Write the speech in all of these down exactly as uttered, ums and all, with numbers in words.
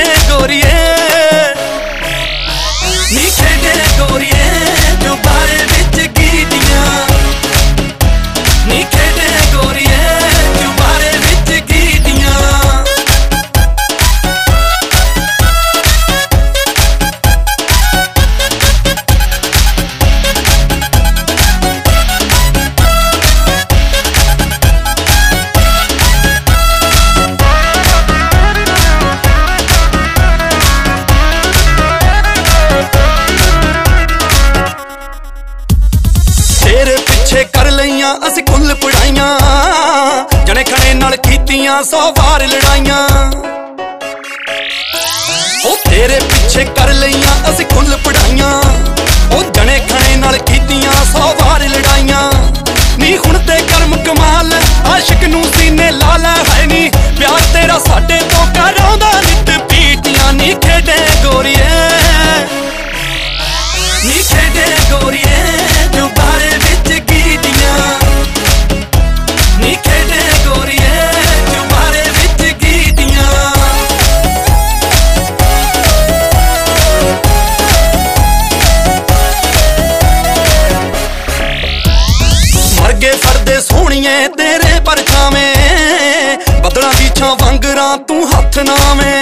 गोरिए नी खेडे गोरिए जो बारे विच गीतियां नी खेडे गोरिए जो बारे विच गीतियां तेरे पिछे कर लईयां असीं कुल पढ़ाइयां जने खने नाल कीतियां सौ वार लड़ाइयां ओ तेरे पिछे कर लईयां असीं कुल पढ़ाइयां ओ जने खने नाल कीतियां सौ वार लड़ाइयां नी हुण ते कर्म कमाल आशिक नूं सीने ला लै है नी प्यार तेरा साडे तो कराउंदा नित पीटियां नी खेडे गोरीए नी खेडे गोरीए जो बारे विच गीतियां नी खेडे गोरीए जो बारे विच गीतियां मर गए फरदे सोहणीए तेरे परछावें बदलां दी छां वांगरां तू हथ नावें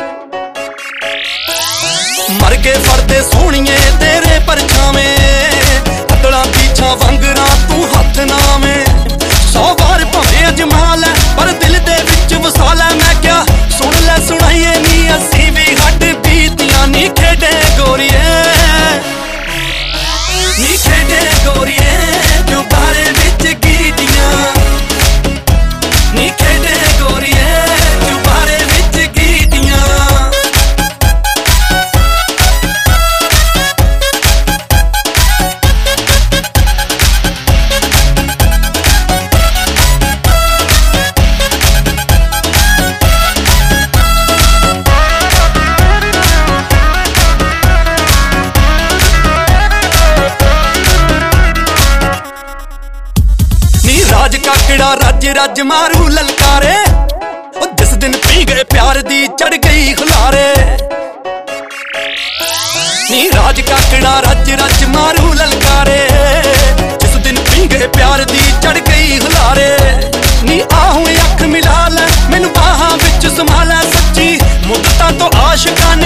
मर गए फरदे सोहणीए तेरे परछावें बदलां दी छां वांगरां तू हथ नावें सौ बार भावें अजमा लै पर दिल दे विच वसा लै मैं क्या सुन लै सुनाइए नी असीं भी हट बीतियां नी खेडे गोरीए नी खेडे गोरीए जो बारे विच गीतियां नी खेडे गोरीए जो बारे विच गीतियां राज काकड़ा रज रज मारू ललकारे ओ जिस दिन पी गए प्यार दी चढ़ गई खुलारे नी राज काकड़ा रज रज मारू ललकारे जिस दिन पी गए प्यार दी चढ़ गई खुलारे नी आहूं अख मिला लै मैनू बाहां विच समा लै सच्ची मुद्दतां तो आशिकां